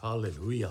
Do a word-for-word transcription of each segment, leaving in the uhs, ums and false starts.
Halleluja.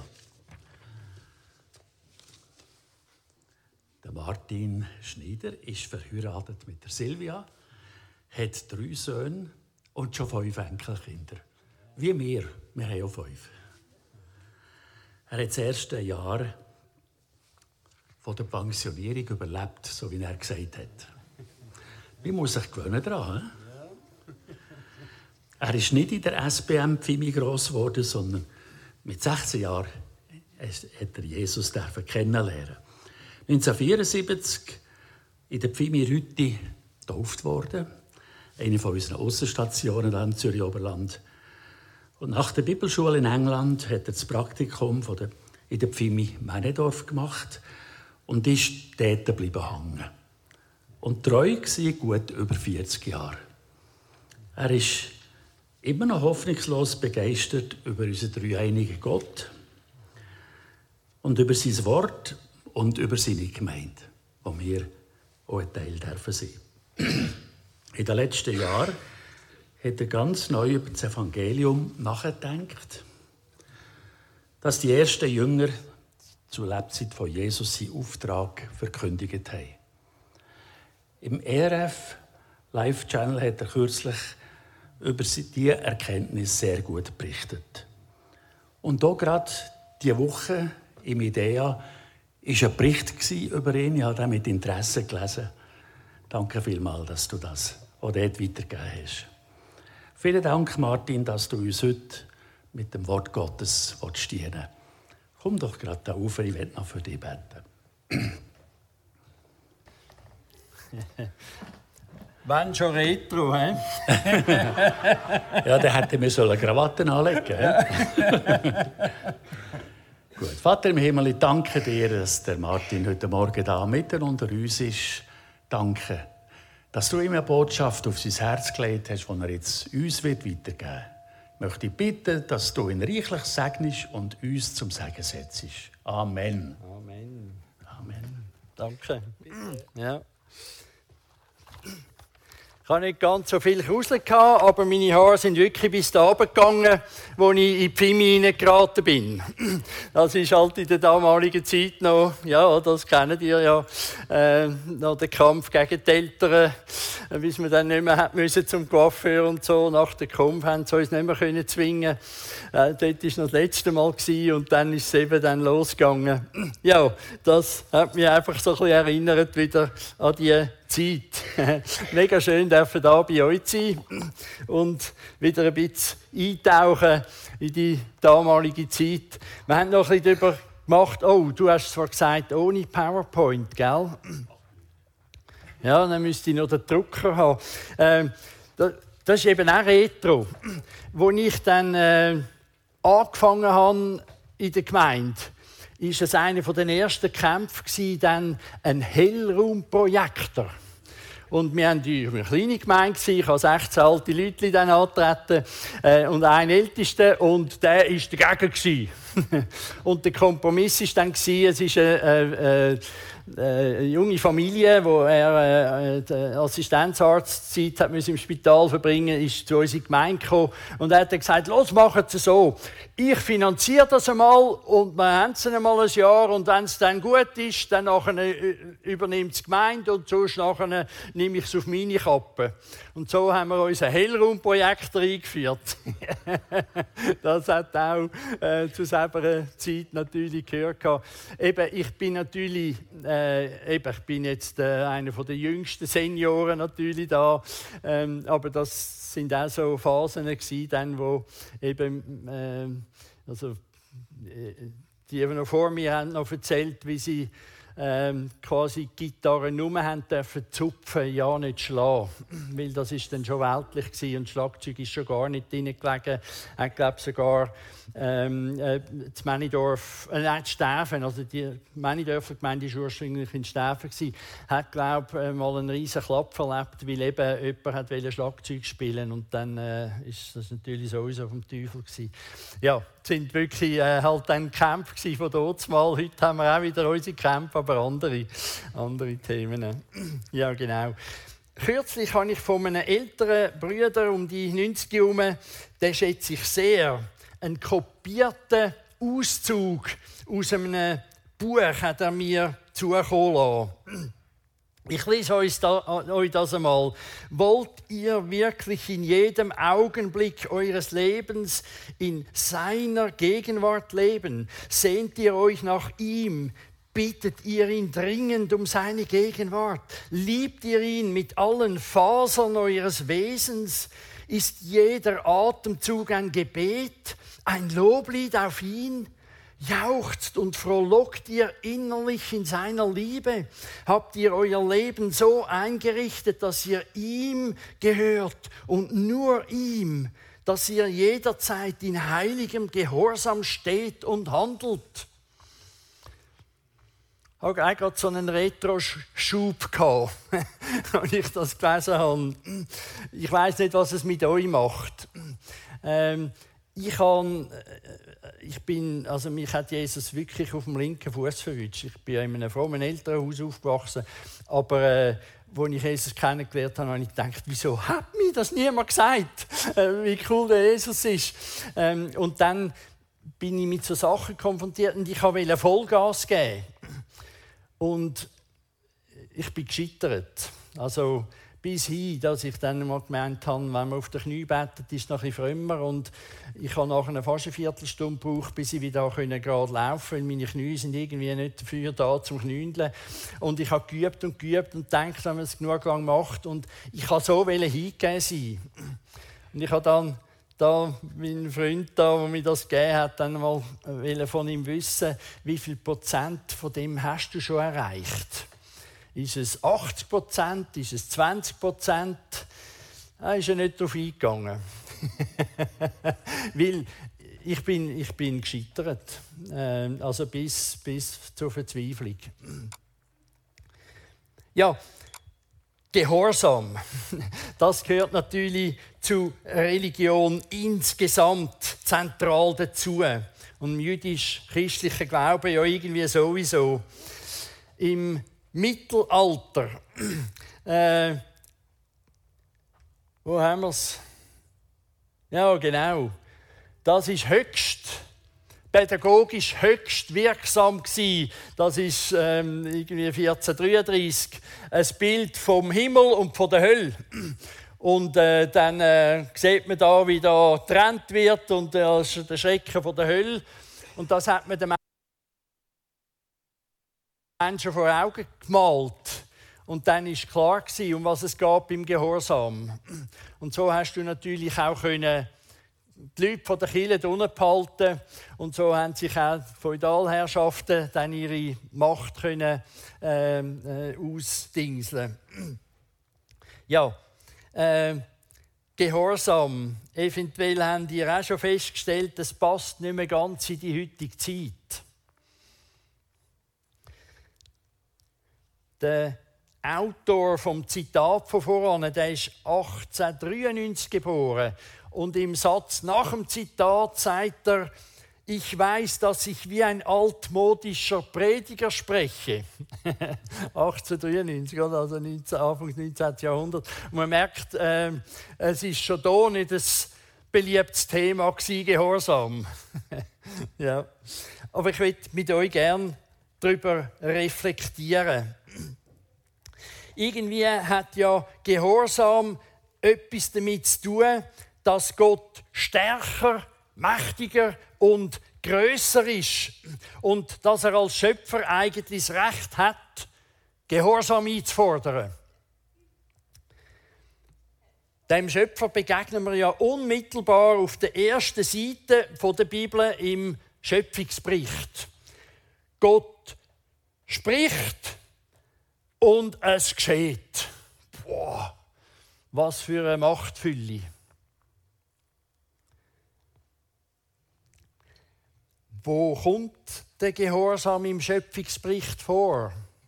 Der Martin Schneider ist verheiratet mit der Silvia, hat drei Söhne und schon fünf Enkelkinder. Wie wir, wir haben auch fünf. Er hat das erste Jahr von der Pensionierung überlebt, so wie er gesagt hat. Man muss sich gewöhnen daran. He? Er ist nicht in der S B M Pfimi gross geworden, sondern mit sechzehn Jahren hat er Jesus kennenlernen. neunzehnhundertvierundsiebzig in der Pfimi Rütti getauft worden, eine von unseren Aussenstationen im Zürich-Oberland. Und nach der Bibelschule in England hat er das Praktikum von der, in der Pfimi Männedorf gemacht und ist dort geblieben hängen. Und treu war gut über vierzig Jahre. Er ist immer noch hoffnungslos begeistert über unseren dreieinigen Gott und über sein Wort und über seine Gemeinde, wo wir auch ein Teil dürfen sein. In den letzten Jahren hat er ganz neu über das Evangelium nachgedacht, dass die ersten Jünger zur Lebzeit von Jesus seinen Auftrag verkündigt haben. Im E R F Live Channel hat er kürzlich über diese Erkenntnis sehr gut berichtet. Und hier gerade diese Woche im IDEA war ein Bericht über ihn. Ich habe den mit Interesse gelesen. Danke vielmals, dass du das auch dort weitergegeben hast. Vielen Dank, Martin, dass du uns heute mit dem Wort Gottes dienen willst. Komm doch gerade da rauf, ich will noch für dich beten. Wenn schon Retro, hä? Ja, dann hätte mir so eine Krawatte anlegen sollen. Gut. Vater im Himmel, ich danke dir, dass der Martin heute Morgen da mitten unter uns ist. Danke, dass du ihm eine Botschaft auf sein Herz gelegt hast, die er jetzt uns weitergeben wird. Ich möchte bitten, dass du ihn reichlich segnest und uns zum Segen setzt. Amen. Amen. Amen. Danke. Ja. Ich hatte nicht ganz so viel Krusel, aber meine Haare sind wirklich bis da runtergegangen, als ich in die Pfimi hineingeraten bin. Das ist halt in der damaligen Zeit noch, ja, das kennt ihr ja, äh, noch der Kampf gegen die Eltern, bis man dann nicht mehr hat müssen zum Coiffeur und so. Nach dem Kampf haben sie uns nicht mehr können zwingen. Äh, dort war noch das letzte Mal gewesen, und dann ist es eben dann losgegangen. Ja, das hat mich einfach so ein bisschen erinnert wieder an die Zeit. Mega schön, dürfen da bei euch sein und wieder ein bisschen eintauchen in die damalige Zeit. Wir haben noch ein bisschen darüber gemacht, oh, du hast zwar gesagt, ohne PowerPoint, gell? Ja, dann müsste ich noch den Drucker haben. Ähm, das, das ist eben auch Retro. Als ich dann äh, angefangen habe in der Gemeinde, war es einer der ersten Kämpfe, dann ein Hellraumprojektor. Und wir waren eine kleine Gemeinde, ich habe sechzehn alte Leute dann angetreten äh, und einen Ältesten, und der war dagegen. Und der Kompromiss war dann, es ist eine, eine, eine junge Familie, wo er äh, die Assistenzarztzeit hat im Spital verbringen musste, ist zu unserer Gemeinde gekommen und er hat gesagt, los, machen Sie so. Ich finanziere das einmal und wir haben es einmal ein Jahr, und wenn es dann gut ist, dann nachher übernimmt die Gemeinde und sonst nachher nehme ich es auf meine Kappe. Und so haben wir unseren Hellraumprojektor eingeführt. Das hat auch äh, zu selber Zeit natürlich gehört. Eben, ich bin natürlich, äh, eben, ich bin jetzt äh, einer der jüngsten Senioren natürlich da, ähm, aber das sind auch so Phasen gewesen, dann, wo eben, äh, also, die eben noch vor mir haben noch erzählt, wie sie ähm, quasi die Gitarre nur haben dürfen zupfen, ja nicht schlagen, weil das ist dann schon weltlich gewesen und Schlagzeug ist schon gar nicht drin gelegen. Ich glaube sogar ähm, äh, das Männidorf, äh, nein, Stäfen, also die Männidorfer Gemeinde war ursprünglich in Stäfen gewesen, hat glaube äh, mal einen riesen Klapp erlebt, weil eben jemand hat wollte Schlagzeug spielen und dann äh, ist das natürlich sowieso vom Teufel gewesen. Ja, es sind wirklich äh, halt dann Kämpfe von dort mal. Heute haben wir auch wieder unsere Kämpfe, aber andere, andere Themen. Ja, genau. Kürzlich habe ich von einem älteren Bruder um die neunzig herum, den schätze ich sehr, einen kopierten Auszug aus einem Buch hat er mir zukommen lassen. Ich lese euch das einmal. Wollt ihr wirklich in jedem Augenblick eures Lebens in seiner Gegenwart leben? Sehnt ihr euch nach ihm? Bittet ihr ihn dringend um seine Gegenwart? Liebt ihr ihn mit allen Fasern eures Wesens? Ist jeder Atemzug ein Gebet, ein Loblied auf ihn? Jauchzt und frohlockt ihr innerlich in seiner Liebe? Habt ihr euer Leben so eingerichtet, dass ihr ihm gehört und nur ihm, dass ihr jederzeit in heiligem Gehorsam steht und handelt? Ich hatte auch gerade so einen Retro-Schub gehabt, als ich das gelesen habe. Ich weiss nicht, was es mit euch macht. Ähm, ich, kann, ich bin, also mich hat Jesus wirklich auf dem linken Fuß verwünscht. Ich bin in einem frommen Elternhaus aufgewachsen, aber äh, als ich Jesus kennengelernt habe, habe ich gedacht, wieso hat mir das niemand gesagt, äh, wie cool der Jesus ist. Ähm, und dann bin ich mit so Sachen konfrontiert und ich wollte Vollgas geben. Und ich bin gescheitert. Also bis hin, dass ich dann mal gemeint habe, wenn man auf den Knie betet, ist es noch ein bisschen frömmer. Und ich habe nachher fast eine Viertelstunde gebraucht, bis ich wieder gerade laufen konnte, weil meine Knie sind irgendwie nicht dafür da zum Knündeln. Und ich habe geübt und geübt und gedacht, wenn man es genug lang macht. Und ich wollte so hingegeben sein. Und ich habe dann da, mein Freund, da, der mir das gegeben hat, dann mal von ihm wissen, wie viel Prozent von dem hast du schon erreicht? Ist es achtzig Prozent? Ist es zwanzig Prozent? Da ist er nicht darauf eingegangen. Weil ich bin, ich bin gescheitert. Also bis, bis zur Verzweiflung. Ja, Gehorsam, das gehört natürlich zur Religion insgesamt zentral dazu. Und im jüdisch-christlichen Glauben ja irgendwie sowieso. Im Mittelalter, äh, wo haben wir es? Ja, genau. Das ist höchst pädagogisch höchst wirksam gewesen. Das ist ähm, irgendwie vierzehnhundertdreiunddreißig ein Bild vom Himmel und von der Hölle. Und äh, dann äh, sieht man da, wie da getrennt wird und äh, der Schrecken von der Hölle. Und das hat man dem Menschen vor Augen gemalt. Und dann war klar gewesen, um was es geht beim Gehorsam. Und so hast du natürlich auch können die Leute von der Kirche unten behalten. Und so haben sich auch die Feudalherrschaften dann ihre Macht können, ähm, äh, ausdingseln. Ja, äh, Gehorsam. Eventuell haben die auch schon festgestellt, das passt nicht mehr ganz in die heutige Zeit. Der Autor vom Zitat von voran, der ist achtzehnhundertdreiundneunzig geboren. Und im Satz nach dem Zitat sagt er, ich weiß, dass ich wie ein altmodischer Prediger spreche. achtzehnhundertdreiundneunzig, also Anfang neunzehnten Jahrhundert. Und man merkt, äh, es ist schon da nicht ein beliebtes Thema gewesen, Gehorsam. Ja. Aber ich würde mit euch gerne darüber reflektieren. Irgendwie hat ja Gehorsam etwas damit zu tun, dass Gott stärker, mächtiger und grösser ist und dass er als Schöpfer eigentlich das Recht hat, Gehorsam einzufordern. Dem Schöpfer begegnen wir ja unmittelbar auf der ersten Seite der Bibel im Schöpfungsbericht. Gott spricht und es geschieht. Boah, was für eine Machtfülle. Wo kommt der Gehorsam im Schöpfungsbericht vor?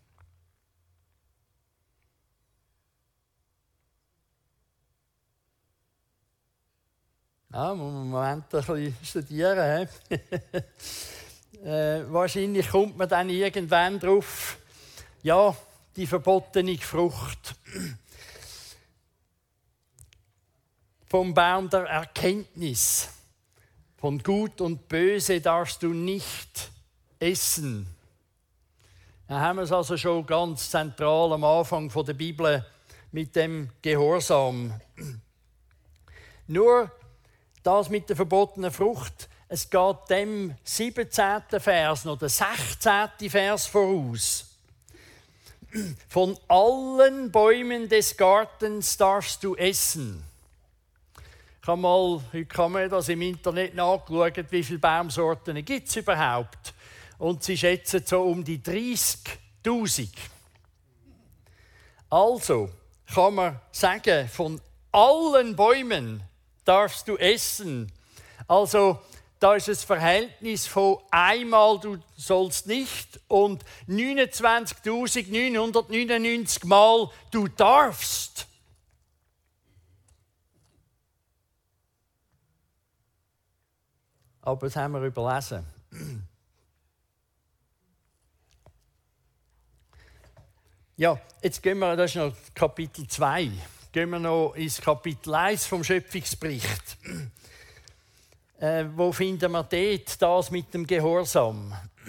Ja, muss man einen Moment ein bisschen studieren. äh, wahrscheinlich kommt man dann irgendwann drauf, ja, die verbotene Frucht vom Baum der Erkenntnis Von Gut und Böse darfst du nicht essen. Da haben wir es also schon ganz zentral am Anfang der Bibel mit dem Gehorsam. Nur das mit der verbotenen Frucht, es geht dem siebzehnten Vers noch der sechzehnten Vers voraus. Von allen Bäumen des Gartens darfst du essen. Ich habe mal, heute kann man das im Internet nachgeschaut, wie viele Baumsorten gibt es überhaupt. Und sie schätzen so um die dreißigtausend. Also kann man sagen, von allen Bäumen darfst du essen. Also da ist das Verhältnis von einmal du sollst nicht und neunundzwanzigtausendneunhundertneunundneunzig Mal du darfst. Aber das haben wir überlesen. Ja, jetzt gehen wir, das ist noch Kapitel zwei, gehen wir noch ins Kapitel eins vom Schöpfungsbericht. Äh, wo finden wir dort das mit dem Gehorsam?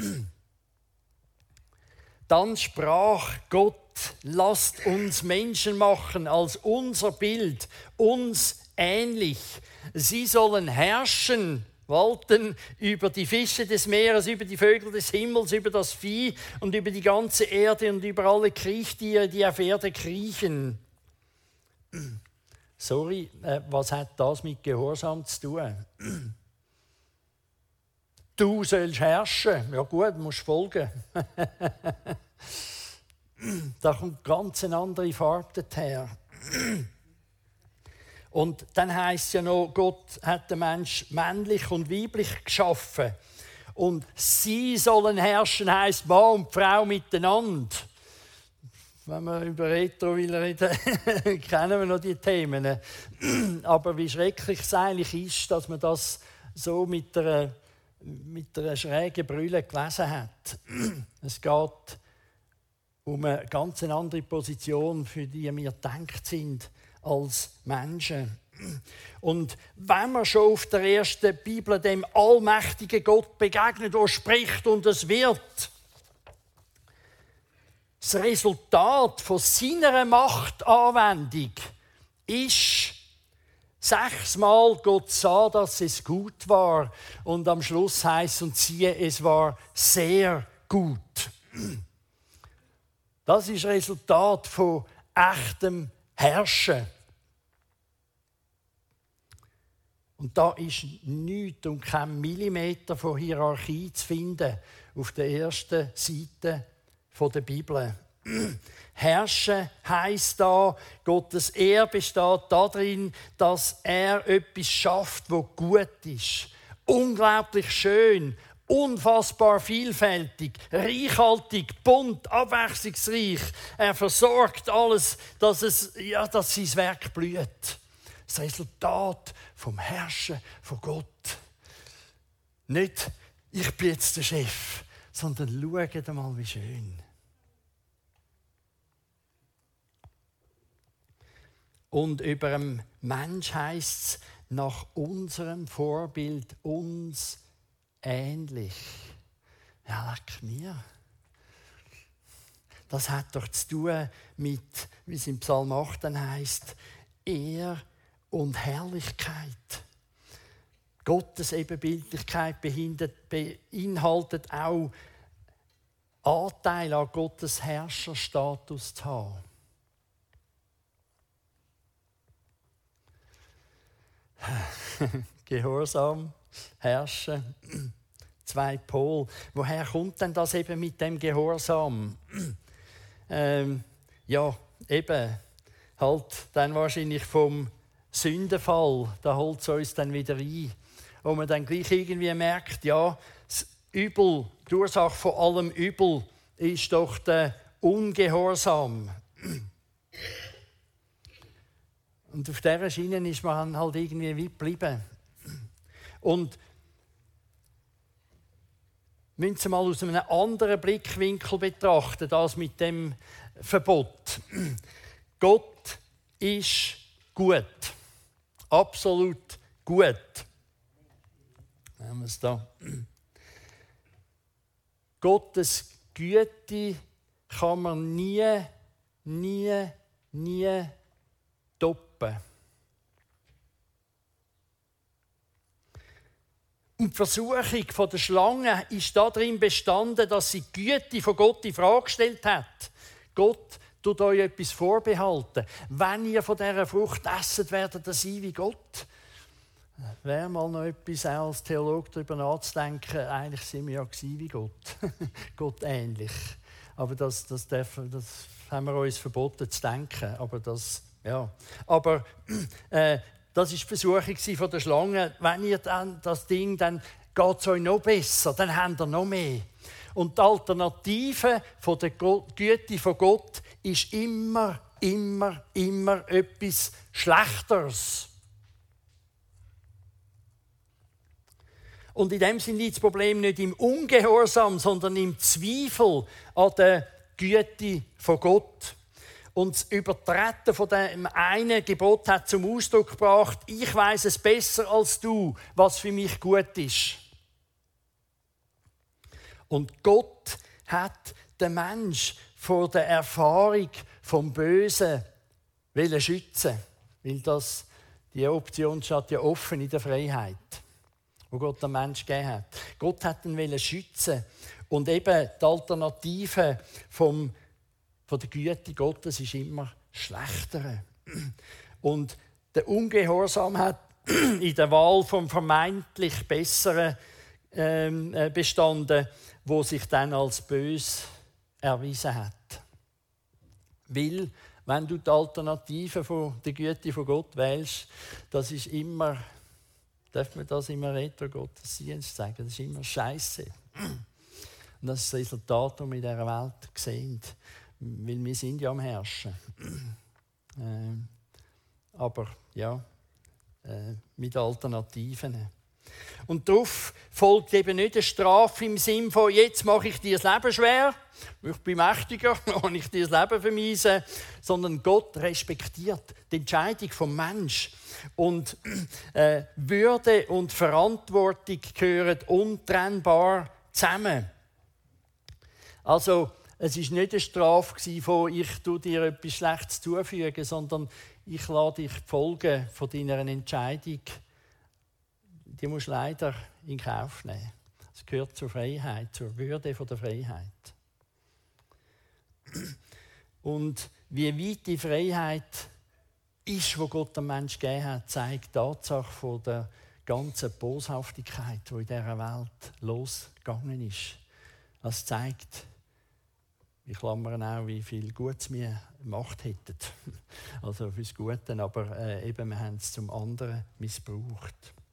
Dann sprach Gott, lasst uns Menschen machen als unser Bild, uns ähnlich. Sie sollen herrschen, walten über die Fische des Meeres, über die Vögel des Himmels, über das Vieh und über die ganze Erde und über alle Kriechtiere, die auf Erde kriechen. Sorry, äh, was hat das mit Gehorsam zu tun? Du sollst herrschen. Ja gut, musst folgen. Da kommt ganz eine andere Farbe her. Und dann heisst es ja noch, Gott hat den Menschen männlich und weiblich geschaffen. Und sie sollen herrschen, heisst Mann und Frau miteinander. Wenn wir über Retro reden, kennen wir noch die Themen. Aber wie schrecklich es eigentlich ist, dass man das so mit einer, mit einer schrägen Brille gelesen hat. Es geht um eine ganz andere Position, für die wir gedacht sind als Menschen. Und wenn man schon auf der ersten Bibel dem allmächtigen Gott begegnet, der spricht und es wird, das Resultat von seiner Machtanwendung ist sechsmal Gott sah, dass es gut war und am Schluss heißt und siehe, es war sehr gut. Das ist das Resultat von echtem Herrschen. Und da ist nichts und kein Millimeter von Hierarchie zu finden auf der ersten Seite der Bibel. Herrschen heisst da, Gottes Ehre besteht darin, dass er etwas schafft, was gut ist. Unglaublich schön, unfassbar vielfältig, reichhaltig, bunt, abwechslungsreich. Er versorgt alles, dass, es, ja, dass sein Werk blüht. Das Resultat vom Herrschen von Gott. Nicht, ich bin jetzt der Chef, sondern schaut mal, wie schön. Und über einen Mensch heisst es, nach unserem Vorbild uns ähnlich. Ja, leck mir. Das hat doch zu tun mit, wie es im Psalm acht heisst, Ehr und Herrlichkeit. Gottes Ebenbildlichkeit beinhaltet auch Anteil an Gottes Herrscherstatus zu haben. Gehorsam, Herrschen, zwei Pole. Woher kommt denn das eben mit dem Gehorsam? ähm, ja, eben, halt dann wahrscheinlich vom Sündenfall, da holt es uns dann wieder ein. Wo man dann gleich irgendwie merkt, ja, das Übel, die Ursache von allem Übel ist doch der Ungehorsam. Und auf dieser Schiene ist man halt irgendwie wie geblieben. Und müssen Sie mal aus einem anderen Blickwinkel betrachten, das mit dem Verbot. Gott ist gut. Absolut gut. es da. Gottes Güte kann man nie, nie, nie toppen. Und die Versuchung der Schlange ist darin bestanden, dass sie die Güte von Gott in Frage gestellt hat. Gott tut euch etwas vorbehalten. Wenn ihr von dieser Frucht esset, werdet ihr sein wie Gott. Wäre mal noch etwas, auch als Theologe darüber nachzudenken, eigentlich sind wir ja wie Gott. Gott ähnlich. Aber das, das, dürfen, das haben wir uns verboten zu denken. Aber das, ja. Aber äh, das war die Versuchung von der Schlange. Wenn ihr dann das Ding, dann geht es euch noch besser, dann habt ihr noch mehr. Und die Alternative von der Güte von Gott ist immer, immer, immer etwas Schlechteres. Und in dem Sinne liegt das Problem nicht im Ungehorsam, sondern im Zweifel an der Güte von Gott. Und das Übertreten von dem einen Gebot hat zum Ausdruck gebracht, ich weiß es besser als du, was für mich gut ist. Und Gott hat den Mensch vor der Erfahrung vom Bösen schützen, weil das, die Option steht ja offen in der Freiheit, wo Gott den Mensch gegeben hat. Gott hat ihn schützen und eben die Alternative vom Von der Güte Gottes ist immer schlechtere. Und der Ungehorsam hat in der Wahl vom vermeintlich Besseren ähm, bestanden, wo sich dann als bös erwiesen hat. Weil, wenn du die Alternative von der Güte von Gott wählst, das ist immer, darf man das immer Retro-Gottesdienst sagen, das ist immer Scheiße. Und das ist das Resultat, das wir in dieser Welt sehen. Weil wir sind ja am Herrschen. äh, aber ja, äh, mit Alternativen. Und darauf folgt eben nicht eine Strafe im Sinn von, jetzt mache ich dir das Leben schwer, ich bin mächtiger, mache ich dir das Leben vermiesen, sondern Gott respektiert die Entscheidung vom Menschen. Und äh, Würde und Verantwortung gehören untrennbar zusammen. Also, es war nicht eine Strafe von, ich tue dir etwas Schlechtes zufügen, sondern ich lasse dich die Folgen von deiner Entscheidung, die musst du leider in Kauf nehmen. Es gehört zur Freiheit, zur Würde der Freiheit. Und wie weit die Freiheit ist, die Gott dem Menschen gegeben hat, zeigt die Tatsache von der ganzen Boshaftigkeit, die in dieser Welt losgegangen ist. Das zeigt, ich klammere auch, wie viel Gutes wir Macht hätten. Also fürs Gute, aber äh, eben, wir haben es zum anderen missbraucht.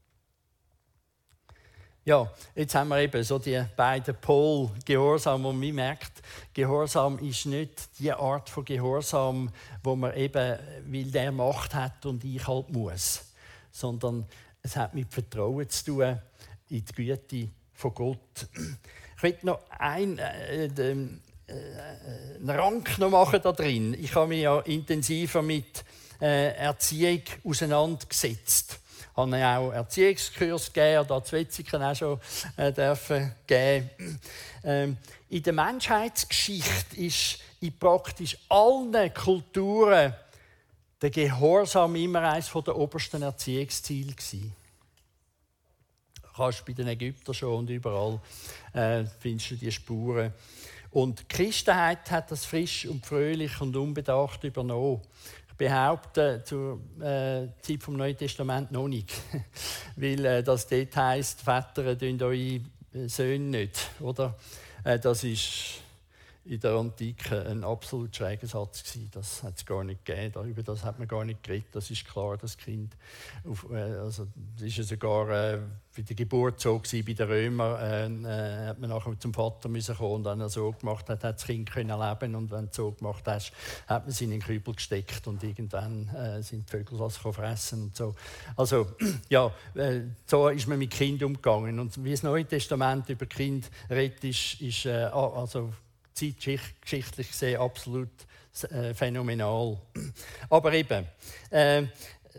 Ja, jetzt haben wir eben so die beiden Pole Gehorsam, und man merkt, Gehorsam ist nicht die Art von Gehorsam, wo man eben, weil der Macht hat und ich halt muss, sondern es hat mit Vertrauen zu tun in die Güte von Gott. Ich möchte noch ein, äh, den, äh, einen Rank noch machen da drin. Ich habe mich ja intensiver mit äh, Erziehung auseinandergesetzt. Ich habe auch Erziehungskurs gegeben, da zu Wetzikon auch schon äh, dürfen geben. Ähm, in der Menschheitsgeschichte ist in praktisch allen Kulturen der Gehorsam immer eines der obersten Erziehungsziele gewesen. Kannst du bei den Ägyptern schon und überall äh, findest du die Spuren. Und die Christenheit hat das frisch und fröhlich und unbedacht übernommen. Ich behaupte, zur äh, Zeit des Neuen Testaments noch nicht. Weil äh, das dort heisst, Väter tun eure Söhne nicht. Oder? Äh, das ist in der Antike ein absolut schräger Satz gewesen. Das hat es gar nicht gegeben. Über das hat man gar nicht geredet. Das ist klar, das Kind. Auf, äh, also, das ist ja sogar äh, bei der Geburt so gewesen, bei den Römern. Äh, hat man nachher zum Vater müssen kommen, und wenn er so gemacht hat, hat das Kind können leben. Und wenn du so gemacht hast, hat man sie in den Kübel gesteckt, und irgendwann äh, sind die Vögel das fressen und so. Also ja, äh, so ist man mit Kindern umgegangen. Und wie das Neue Testament über Kinder redet, ist, ist äh, also zeitgeschichtlich gesehen absolut äh, phänomenal. Aber eben, äh,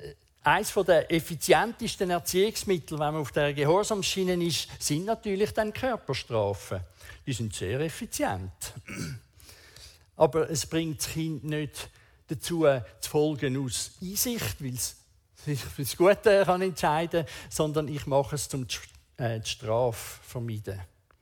eines der effizientesten Erziehungsmittel, wenn man auf der Gehorsamsschiene ist, sind natürlich dann Körperstrafen. Die sind sehr effizient. Aber es bringt das Kind nicht dazu, zu folgen aus Einsicht, weil es sich für das Gute kann entscheiden kann, sondern ich mache es, um die Strafe zu vermeiden.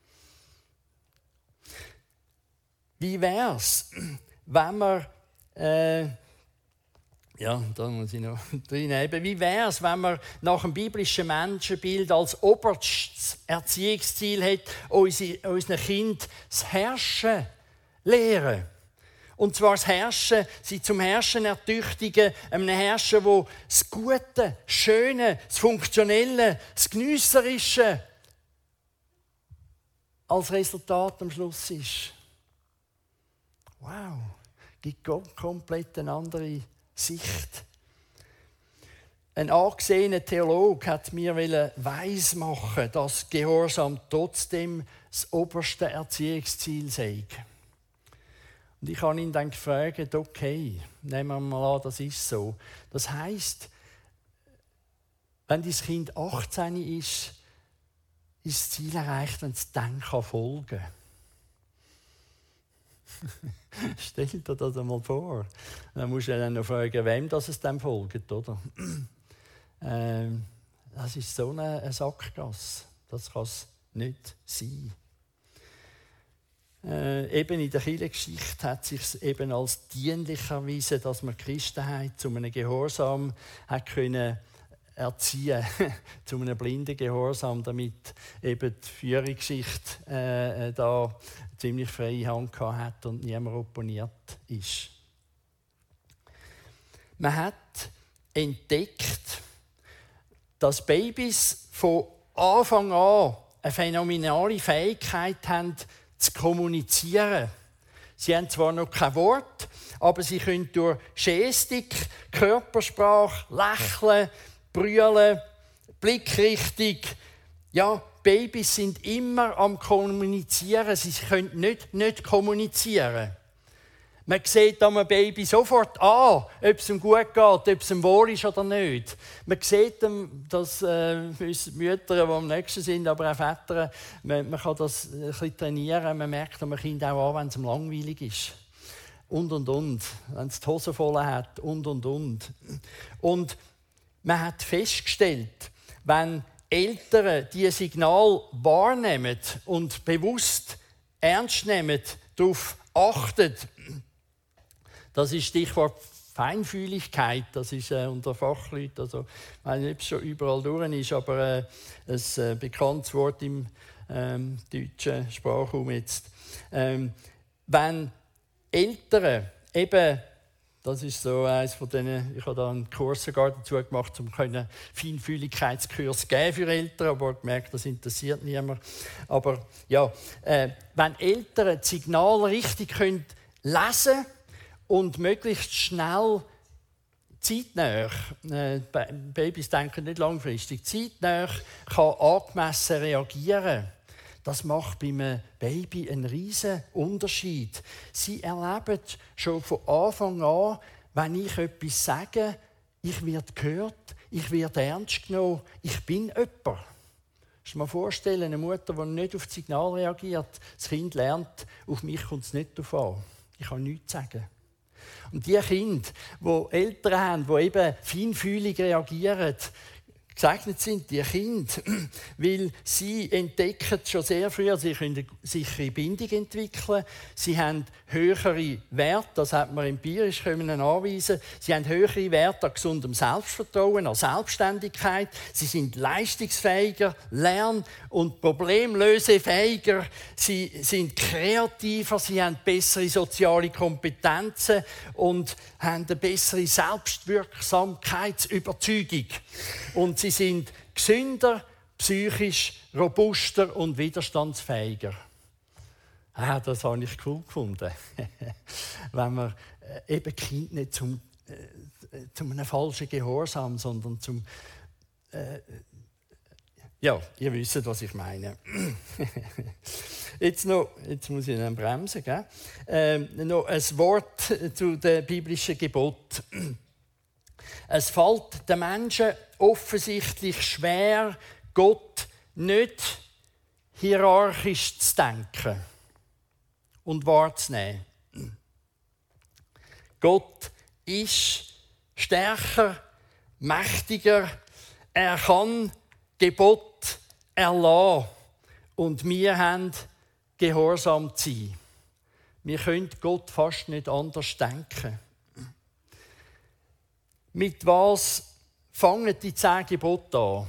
Wie wäre es, wenn man, äh, ja, da muss ich noch reinnehmen, wie wäre es, wenn man nach dem biblischen Menschenbild als oberstes Erziehungsziel hat, unseren Kindern das Herrschen lehren? Und zwar das Herrschen, sie zum Herrschen ertüchtigen, einem Herrschen, wo das Gute, das Schöne, das Funktionelle, das Geniesserische als Resultat am Schluss ist. Wow, gibt komplett eine andere Sicht. Ein angesehener Theologe hat mir weismachen, dass Gehorsam trotzdem das oberste Erziehungsziel sei. Und ich habe ihn dann gefragt, okay, nehmen wir mal an, das ist so. Das heisst, wenn dein Kind achtzehn ist, ist das Ziel erreicht, wenn es dann folgen kann. Stell dir das einmal vor. Dann musst du dann noch fragen, wem das es dann folgt, oder? ähm, das ist so eine, eine Sackgasse. Das kann es nicht sein. Äh, eben in der Kirchengeschichte hat es sich eben als dienlich erwiesen, dass man die Christenheit zu einem Gehorsam hat können erziehen, zu einem blinden Gehorsam, damit eben die Führungsschicht äh, da ziemlich freie Hand hat und niemand opponiert ist. Man hat entdeckt, dass Babys von Anfang an eine phänomenale Fähigkeit haben, zu kommunizieren. Sie haben zwar noch kein Wort, aber sie können durch Gestik, Körpersprache, Lächeln, Brüllen, Blickrichtung, ja, Babys sind immer am Kommunizieren. Sie können nicht, nicht kommunizieren. Man sieht einem Baby sofort an, ob es ihm gut geht, ob es ihm wohl ist oder nicht. Man sieht ihm, dass äh, Mütter, die am nächsten sind, aber auch Väter, man, man kann das ein bisschen trainieren. Man merkt einem Kind auch an, wenn es ihm langweilig ist. Und, und, und. Wenn es die Hose voll hat. Und, und, und. Und man hat festgestellt, wenn Eltern dieses Signal wahrnehmen und bewusst ernst nehmen, darauf achten, das ist Stichwort Feinfühligkeit, das ist äh, unter Fachleuten, also, ich weiß nicht, ob es schon überall durch ist, aber äh, ein äh, bekanntes Wort im ähm, deutschen Sprachraum jetzt. Ähm, wenn Eltern eben, das ist so eines von denen, ich habe da einen Kurs sogar dazu gemacht, um einen Feinfühligkeitskurs geben für Eltern, aber ich gemerkt, das interessiert niemand. Aber ja, äh, wenn Eltern das Signal richtig können lesen und möglichst schnell, zeitnah, äh, Babys denken nicht langfristig, zeitnah kann angemessen reagieren. Das macht bei einem Baby einen riesen Unterschied. Sie erleben schon von Anfang an, wenn ich etwas sage, ich werde gehört, ich werde ernst genommen, ich bin jemand. Kannst du dir mal vorstellen, eine Mutter, die nicht auf das Signal reagiert, das Kind lernt, auf mich kommt es nicht darauf an. Ich kann nichts sagen. Und die Kinder, die Eltern haben, die eben feinfühlig reagieren, gesegnet sind die Kinder, weil sie entdecken schon sehr früh, sie können eine sichere Bindung entwickeln, sie haben höhere Werte, das hat man empirisch können anweisen, sie haben höhere Werte an gesundem Selbstvertrauen, an Selbstständigkeit, sie sind leistungsfähiger, lern- und problemlösefähiger, sie sind kreativer, sie haben bessere soziale Kompetenzen und haben eine bessere Selbstwirksamkeitsüberzeugung. Und sie sind gesünder, psychisch robuster und widerstandsfähiger. Ah, das habe ich cool gefunden. Wenn man äh, eben Kind nicht zum, äh, zum einem falschen Gehorsam, sondern zum... Äh, ja, ihr wisst, was ich meine. Jetzt, noch, jetzt muss ich dann bremsen. Gell? Ähm, noch ein Wort zu den biblischen Geboten. Es fällt den Menschen offensichtlich schwer, Gott nicht hierarchisch zu denken und wahrzunehmen. Gott ist stärker, mächtiger, er kann Gebot erlassen und wir haben gehorsam zu sein. Wir können Gott fast nicht anders denken. Mit was fangen die zehn Gebote an?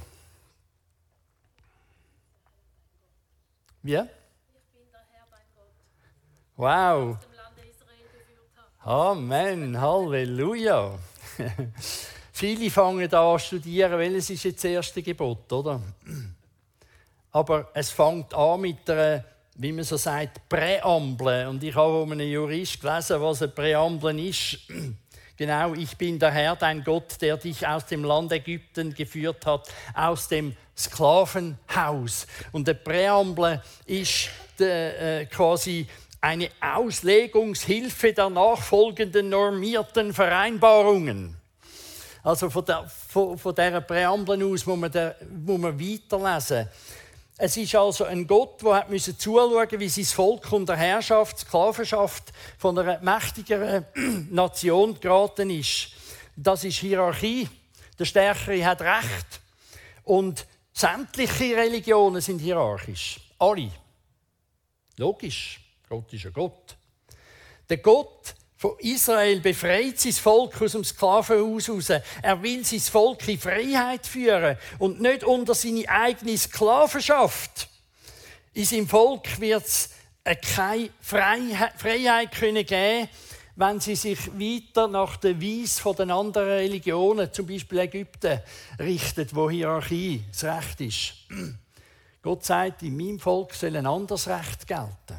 Wie? Ich bin der Herr, dein Gott, Wow. aus dem Lande Israel geführt hat. Amen, Halleluja. Viele fangen an zu studieren, welches ist jetzt das erste Gebot, oder? Aber es fängt an mit einer, wie man so sagt, Präambel. Und ich habe von einem Jurist gelesen, was eine Präambel ist. Genau, ich bin der Herr, dein Gott, der dich aus dem Land Ägypten geführt hat, aus dem Sklavenhaus. Und eine Präambel ist de, äh, quasi eine Auslegungshilfe der nachfolgenden normierten Vereinbarungen. Also von, der, von, von dieser Präambel aus muss man, der, muss man weiterlesen. Es ist also ein Gott, der musste zuschauen, wie sein Volk unter Herrschaft, Sklavenschaft von einer mächtigeren Nation geraten ist. Das ist Hierarchie. Der Stärkere hat Recht. Und sämtliche Religionen sind hierarchisch. Alle. Logisch. Gott ist ein Gott. Der Gott von Israel befreit sein Volk aus dem Sklavenhaus raus. Er will sein Volk in Freiheit führen und nicht unter seine eigene Sklavenschaft. In seinem Volk wird es keine Freiheit geben können, wenn sie sich weiter nach der Weise der anderen Religionen, zum Beispiel Ägypten, richtet, wo Hierarchie das Recht ist. Gott sagt, in meinem Volk soll ein anderes Recht gelten.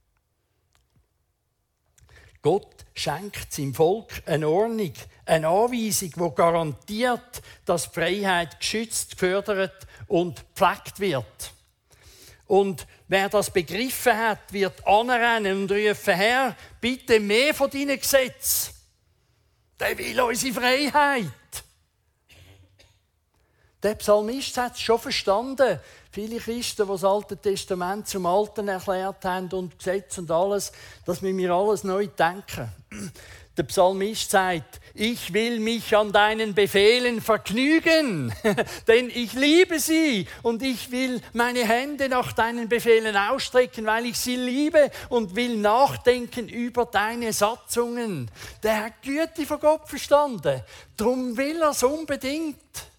Gott schenkt seinem Volk eine Ordnung, eine Anweisung, die garantiert, dass die Freiheit geschützt, gefördert und gepflegt wird. Und wer das begriffen hat, wird anrennen und rufen, Herr, bitte mehr von deinen Gesetzen. Der will unsere Freiheit. Der Psalmist hat es schon verstanden. Viele Christen, die das Alte Testament zum Alten erklärt haben und Gesetz und alles, dass wir mir alles neu denken. Der Psalmist sagt, ich will mich an deinen Befehlen vergnügen, denn ich liebe sie und ich will meine Hände nach deinen Befehlen ausstrecken, weil ich sie liebe und will nachdenken über deine Satzungen. Der hat Güte von Gott verstanden, darum will er es unbedingt.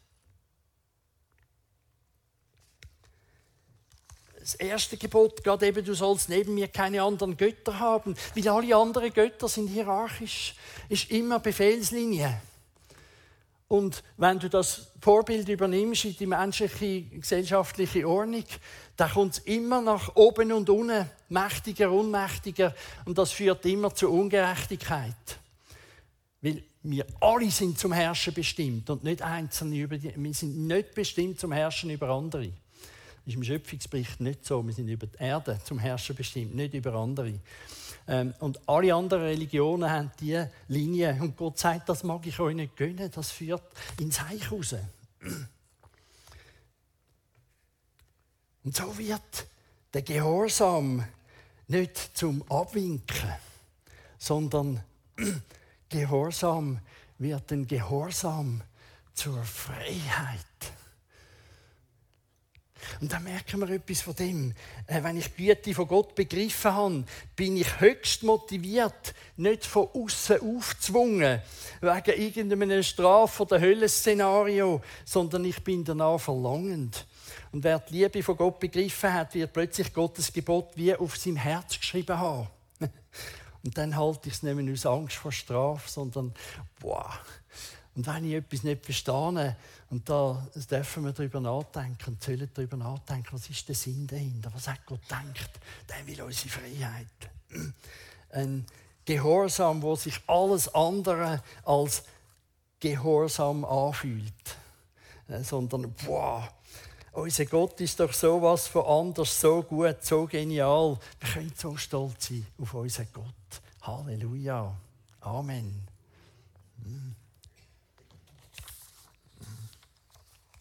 Das erste Gebot geht eben, du sollst neben mir keine anderen Götter haben, weil alle anderen Götter sind hierarchisch. Ist immer Befehlslinie. Und wenn du das Vorbild übernimmst in die menschliche, gesellschaftliche Ordnung, dann kommt es immer nach oben und unten, mächtiger, unmächtiger. Und das führt immer zu Ungerechtigkeit. Weil wir alle sind zum Herrschen bestimmt und nicht Einzelne. Über die, wir sind nicht bestimmt zum Herrschen über andere. Das ist im Schöpfungsbericht nicht so. Wir sind über die Erde zum Herrschen bestimmt, nicht über andere. Ähm, und alle anderen Religionen haben diese Linie. Und Gott sagt, das mag ich euch nicht gönnen. Das führt ins Heich raus. Und so wird der Gehorsam nicht zum Abwinken, sondern Gehorsam wird ein Gehorsam zur Freiheit. Und dann merken wir etwas von dem. Wenn ich die Güte von Gott begriffen habe, bin ich höchst motiviert, nicht von außen aufgezwungen, wegen irgendeinem Straf- oder Höllenszenario, sondern ich bin danach verlangend. Und wer die Liebe von Gott begriffen hat, wird plötzlich Gottes Gebot wie auf seinem Herz geschrieben haben. Und dann halte ich es nicht mehr aus Angst vor Strafe, sondern boah. Und wenn ich etwas nicht verstehe, und da dürfen wir darüber nachdenken und sollen darüber nachdenken, was ist der Sinn dahinter? Was hat Gott gedacht? Der will unsere Freiheit. Ein Gehorsam, wo sich alles andere als Gehorsam anfühlt. Sondern, boah, unser Gott ist doch sowas von anders, so gut, so genial. Wir können so stolz sein auf unseren Gott. Halleluja. Amen.